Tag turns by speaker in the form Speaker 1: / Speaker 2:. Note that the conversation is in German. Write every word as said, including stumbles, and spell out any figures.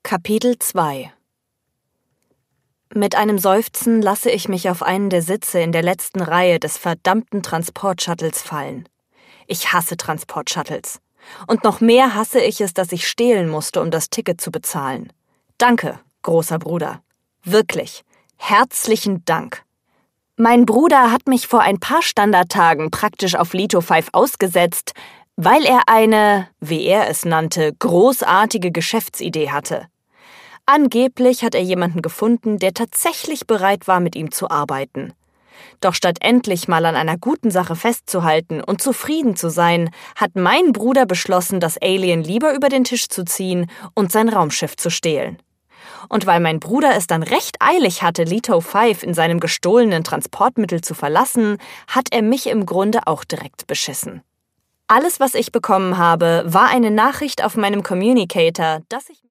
Speaker 1: Kapitel zwei. Mit einem Seufzen lasse ich mich auf einen der Sitze in der letzten Reihe des verdammten Transportshuttles fallen. Ich hasse Transportshuttles. Und noch mehr hasse ich es, dass ich stehlen musste, um das Ticket zu bezahlen. Danke, großer Bruder. Wirklich. Herzlichen Dank. Mein Bruder hat mich vor ein paar Standardtagen praktisch auf Leto fünf ausgesetzt, weil er eine, wie er es nannte, großartige Geschäftsidee hatte. Angeblich hat er jemanden gefunden, der tatsächlich bereit war, mit ihm zu arbeiten. Doch statt endlich mal an einer guten Sache festzuhalten und zufrieden zu sein, hat mein Bruder beschlossen, das Alien lieber über den Tisch zu ziehen und sein Raumschiff zu stehlen. Und weil mein Bruder es dann recht eilig hatte, Leto fünf in seinem gestohlenen Transportmittel zu verlassen, hat er mich im Grunde auch direkt beschissen. Alles, was ich bekommen habe, war eine Nachricht auf meinem Communicator, dass ich